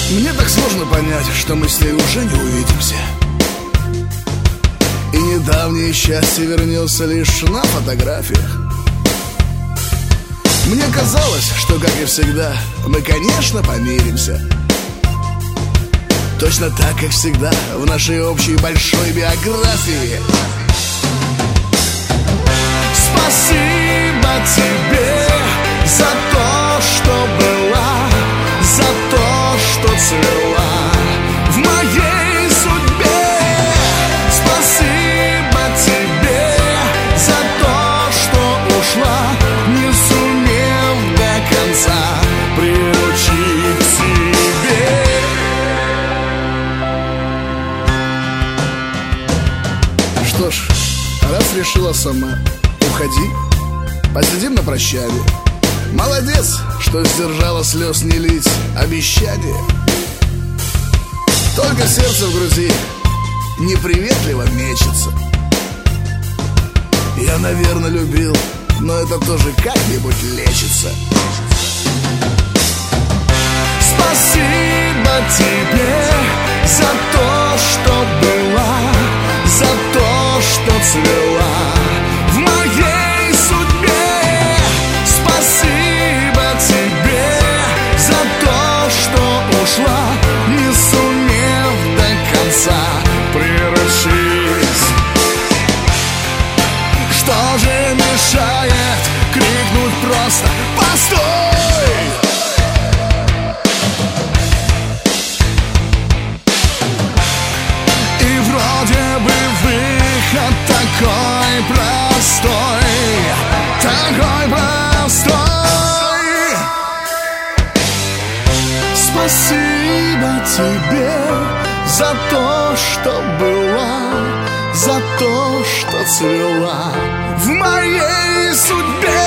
Мне так сложно понять, что мы с ней уже не увидимся. И недавнее счастье вернется лишь на фотографиях. Мне казалось, что, как и всегда, мы, конечно, помиримся. Точно так, как всегда, в нашей общей большой биографии. Спасибо тебе за то, что была, за то, что цвела в моей судьбе. Спасибо тебе за то, что ушла, не сумев до конца приручить к себе. Что ж, раз решила сама, уходи, посидим на прощание. Молодец, что сдержала слез не лить обещание. Только сердце в груди неприветливо мечется. Я, наверное, любил, но это тоже как-нибудь лечится. Спасибо тебе за то, что была, за то, что цвела в моей судьбе. Спасибо тебе за то, что ушла, не сумев до конца приручить. Что же мешает крикнуть просто «Постой!» И вроде бы выход такой простой, такой простой. Спасибо тебе за то, что была, за то, что цвела в моей судьбе.